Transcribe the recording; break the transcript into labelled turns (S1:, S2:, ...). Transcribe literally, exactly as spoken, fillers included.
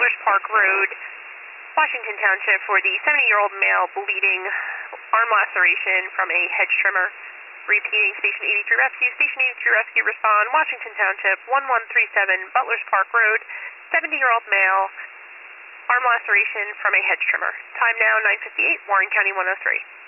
S1: Butlers Park Road, Washington Township, for the seventy-year-old male bleeding, arm laceration from a hedge trimmer. Repeating, Station eighty-three Rescue. Station eighty-three Rescue, respond. Washington Township, one one three seven Butlers Park Road, seventy-year-old male, arm laceration from a hedge trimmer. Time now nine fifty-eight, Warren County one oh three.